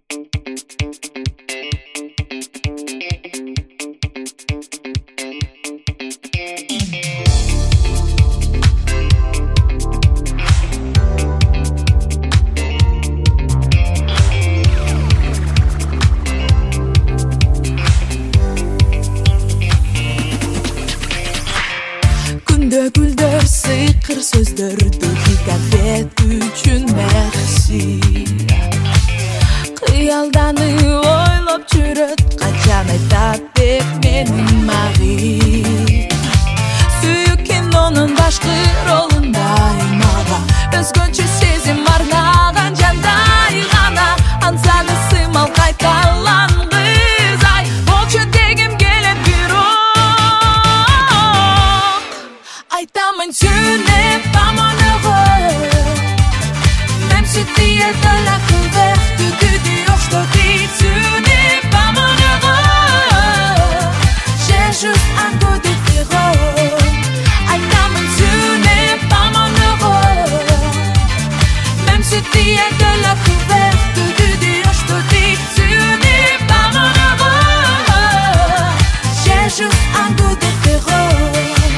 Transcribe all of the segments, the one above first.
Gülдөр сыйкыр сөздөрдү хикаят үчүн мерси. Кыялданы ойлоп жүрөт, качан айтат деп менин маги. Сүйүк кинонун башкы ролундай мага өзгөчө сезим арнаган жандай гана. Ансаны сымал кайталангыз ай, болчу дегим келет бирок. Айтамын түнеп аман heureux, même si tu es dans la couverte du dios, je te dis tu n'es pas mon heureux. J'ai juste un goût différent. Айтамын түнеп аман heureux, même si tu es dans la couverte du dios, je te dis tu n'es pas mon heureux. J'ai juste un goût différent.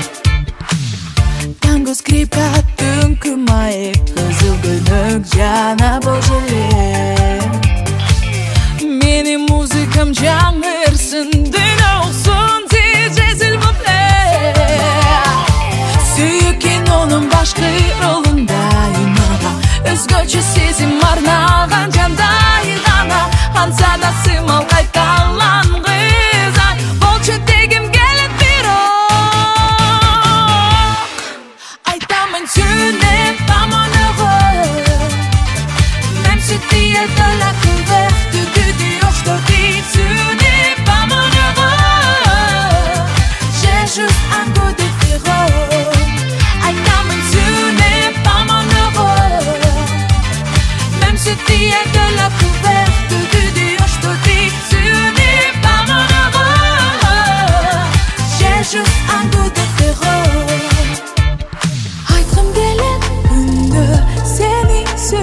Танго, скрипка, түнкү маек, кызыл көнөк жана божеле. Менин музыкам жаңырсын, дүйнө оксун, DJ s'il vous plaît. Сүйүк кинонун башкы ролундай мага өзгөчө сезим арнаган жандай гана. Ансада сымал кайталангыз ай, болчу дегим келет бирок. Айтамын түнеп аман heureux, même si tu es dans la couverte du dios, je te dis tu n'es pas mon heureux. J'ai juste un goût différent. Айтамын түнеп аман heureux, même si tu es dans la couverte du dios, je te dis tu n'es pas mon heureux. J'ai juste un goût différent. Айтқым келет күндө сени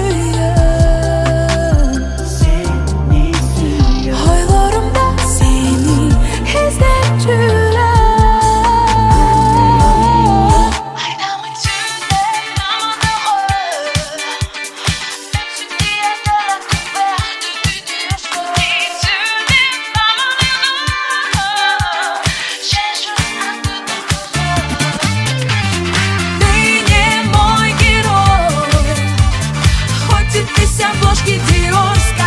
сүйөм, ойлорумда сени издеп жүрөм. Айтамын түнеп аман heureux, même si tu es dans la couverte du dios, je te dis tu n'es pas mon heureux. J'ai juste un goût différent. Ты не мой герой, хоть и ты с обложки Диорской.